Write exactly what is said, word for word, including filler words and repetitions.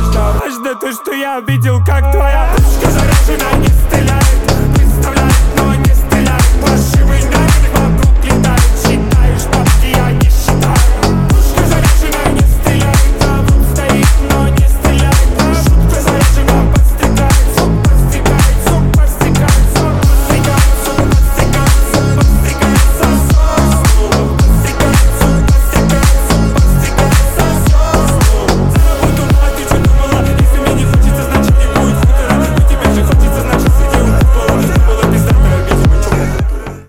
важно. Важно то, что я видел, как твоя пушка заряжена, не стреляет.